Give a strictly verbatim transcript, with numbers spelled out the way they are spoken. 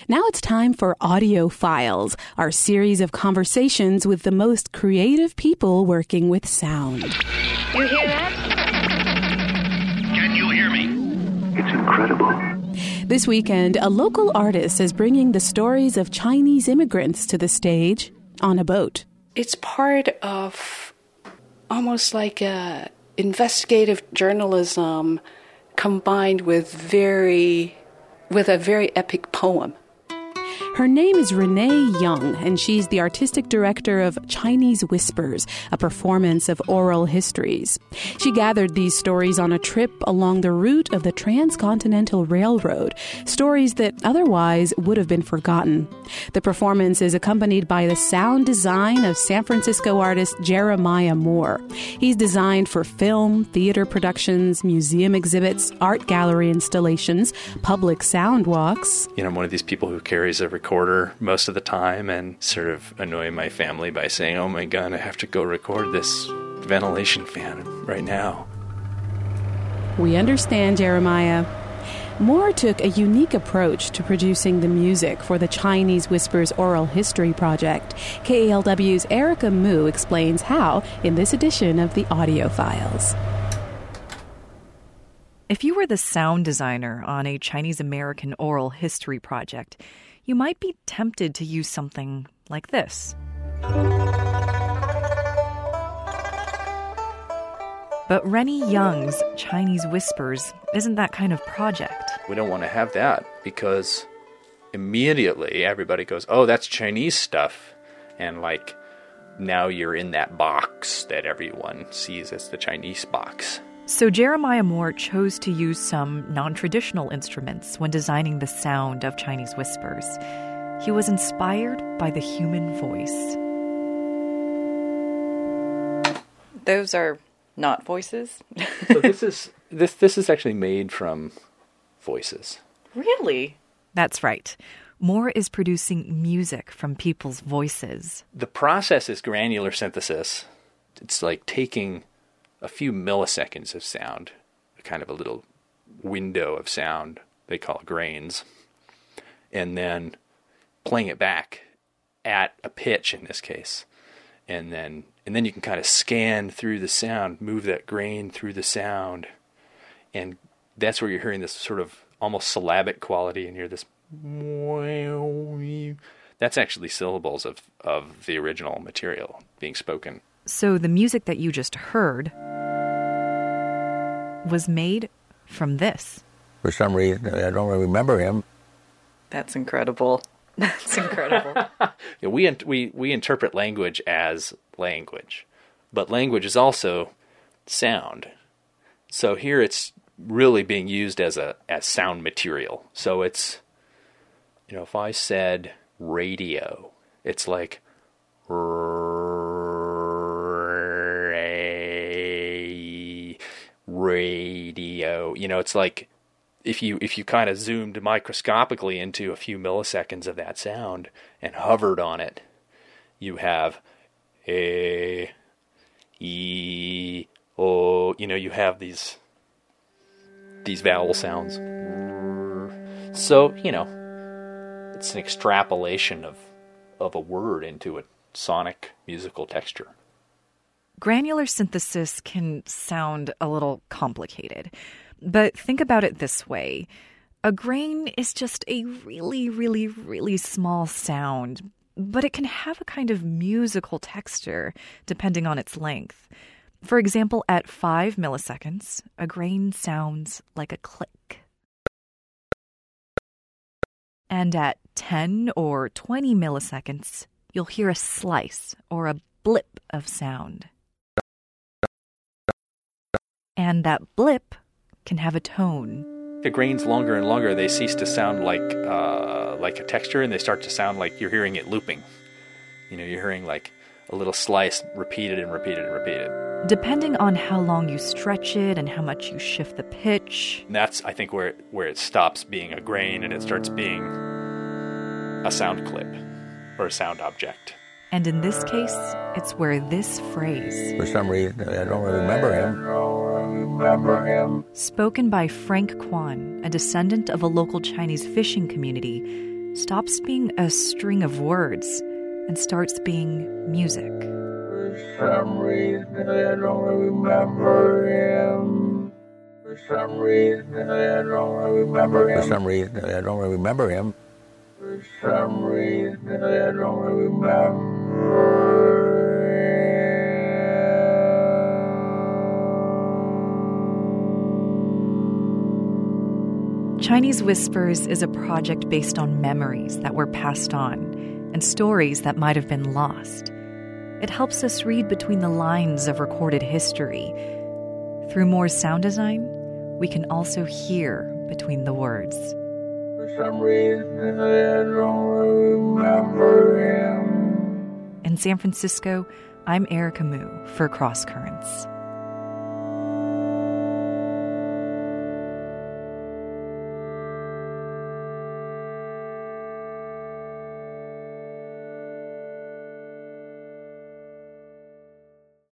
Now it's time for Audio Files, our series of conversations with the most creative people working with sound. You hear that? Can you hear me? It's incredible. This weekend, a local artist is bringing the stories of Chinese immigrants to the stage on a boat. It's part of almost like a investigative journalism combined with very with a very epic poem. Her name is Renee Young, and she's the artistic director of Chinese Whispers, a performance of oral histories. She gathered these stories on a trip along the route of the Transcontinental Railroad, stories that otherwise would have been forgotten. The performance is accompanied by the sound design of San Francisco artist Jeremiah Moore. He's designed for film, theater productions, museum exhibits, art gallery installations, public sound walks. You know, I'm one of these people who carries a recorder most of the time and sort of annoy my family by saying, oh my God, I have to go record this ventilation fan right now. We understand, Jeremiah. Moore took a unique approach to producing the music for the Chinese Whispers Oral History Project. K A L W's Erica Mu explains how in this edition of the Audio Files. If you were the sound designer on a Chinese-American oral history project, you might be tempted to use something like this. But Rennie Young's Chinese Whispers isn't that kind of project. We don't want to have that because immediately everybody goes, oh, that's Chinese stuff. And like, now you're in that box that everyone sees as the Chinese box. So Jeremiah Moore chose to use some non-traditional instruments when designing the sound of Chinese Whispers. He was inspired by the human voice. Those are not voices? So this is this this is actually made from voices. Really? That's right. Moore is producing music from people's voices. The process is granular synthesis. It's like taking a few milliseconds of sound, kind of a little window of sound, they call it grains, and then playing it back at a pitch in this case. And then and then you can kind of scan through the sound, move that grain through the sound, and that's where you're hearing this sort of almost syllabic quality, and you hear this. That's actually syllables of, of the original material being spoken. So the music that you just heard was made from this. For some reason, I don't really remember him. That's incredible. That's incredible. Yeah, we, we we interpret language as language, but language is also sound. So here it's really being used as a as sound material. So it's, you know, if I said radio, it's like radio. You know, it's like if you if you kind of zoomed microscopically into a few milliseconds of that sound and hovered on it, you have a, e, o. You know, you have these these vowel sounds. So, you know, it's an extrapolation of of a word into a sonic musical texture. Granular synthesis can sound a little complicated, but think about it this way. A grain is just a really, really, really small sound, but it can have a kind of musical texture depending on its length. For example, at five milliseconds, a grain sounds like a click. And at ten or twenty milliseconds, you'll hear a slice or a blip of sound. And that blip can have a tone. The grains longer and longer, they cease to sound like uh, like a texture, and they start to sound like you're hearing it looping. You know, you're hearing like a little slice repeated and repeated and repeated. Depending on how long you stretch it and how much you shift the pitch. And that's, I think, where it, where it stops being a grain and it starts being a sound clip or a sound object. And in this case, it's where this phrase, For some reason, I don't really remember him. I don't remember him. spoken by Frank Kwan, a descendant of a local Chinese fishing community, stops being a string of words and starts being music. For some reason, I don't remember him. For some reason, I don't remember him. For some reason, I don't remember him. For some reason, I don't remember him. Chinese Whispers is a project based on memories that were passed on and stories that might have been lost. It helps us read between the lines of recorded history. Through Moore's sound design, we can also hear between the words. For some reason, I don't remember him. In San Francisco, I'm Erica Moo for Cross Currents.